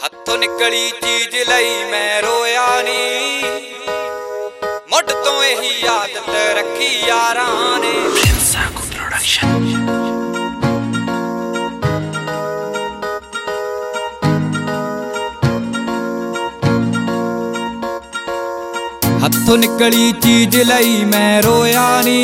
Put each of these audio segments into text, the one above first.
हथों निकली चीज लई मैं रोया नी, मुढ़ तो यही आदत रखी यारां ने। हथों निकली चीज लई मैं रोया नी,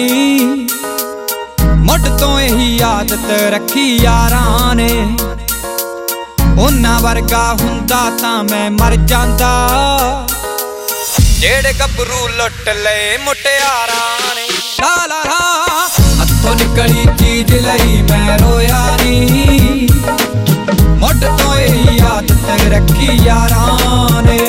मुढ़ तो यही आदत रखी यारां ने। उन्हां वर्गा हुंदा तां मैं मर जांदा, जेड़े गभरू लुट ले मुटियारां ने। ला ला ला हथों निकली चीज लई मैं रोया नी, मुढ़ तो यही आदत रखी यारां ने।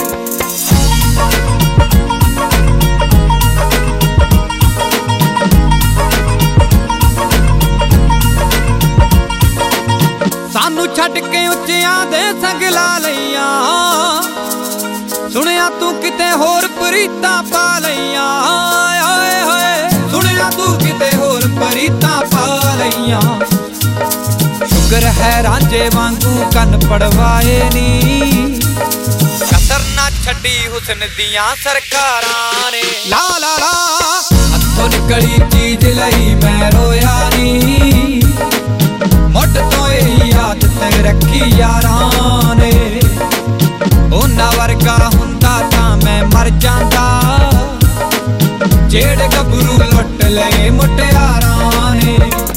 सानू छड्ड के उच्चियां दे संग ला लईयां, सुनिया तू किते होर प्रीतां पा लईयां। ओए होए सुनिया तू किते होर प्रीतां पा लईयां। शुक्र है रांझे वांगू कन पड़वाए नी, कसर ना छड्डी हुस्न दियां सरकारां ने। ला ला ला हथों निकली चीज लई मैं रोया नी, मुढ़ तो यही आदत रखी यारां ने। उन्हां वर्गा हुंदा तां मैं मर जांदा, जेड़े गभरू लुट ले मुटियारां ने।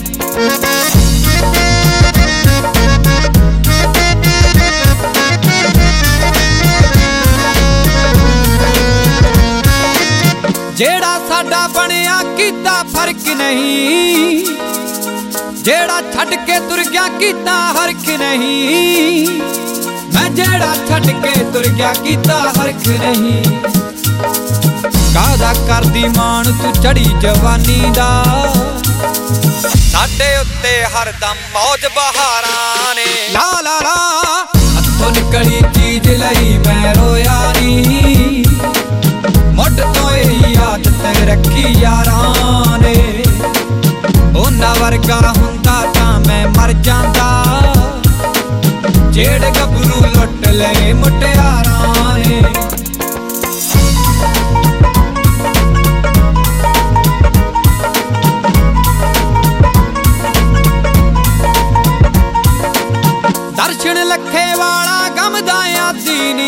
जेड़ा साडा बनिया कीता फर्क नहीं, जेड़ा छड्ड के तुर गया कीता हरख नहीं। मैं जेड़ा छड्ड के तुर गया कीता हरख नहीं। कादा करदी मान तू चढ़ी जवानी दा, साडे उत्ते हरदम मौज बहारां ने। ला ला ला हथों निकली चीज लई मैं रोया नी, मुढ़ तो यही आदत रखी यारां ने। उन्हां वर्गा हुंदा तां मैं मर जांदा, जेड़े गभरू लुट ले मुटियारां ने। दर्शन लखे वाला गमदा आदी नी,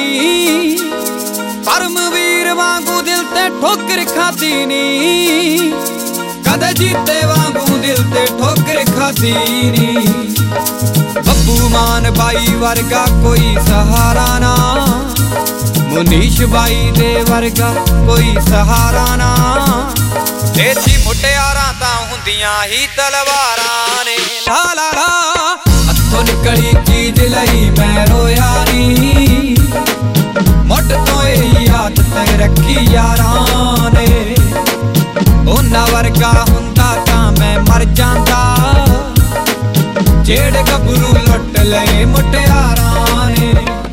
परमवीर वांगू दिल ते ठोकर खादी नी। कदे जीते वांगू दिल ते ठोकर खादी नी। बब्बू मान बाई वर्गा कोई सहारा ना, मुनीश बाई दे वर्गा कोई सहारा ना। देसी मुटियारां तां हुंदियां ही तलवारां ने। ला ला ला हथों निकली चीज लई मैं रोया नी, मुढ़ तो यही आदत रखी यारां ने। उन्हां वर्गा हुंदा तां मैं मर जांदा, जेड़े गभरू लुट ले मुटियारां ने।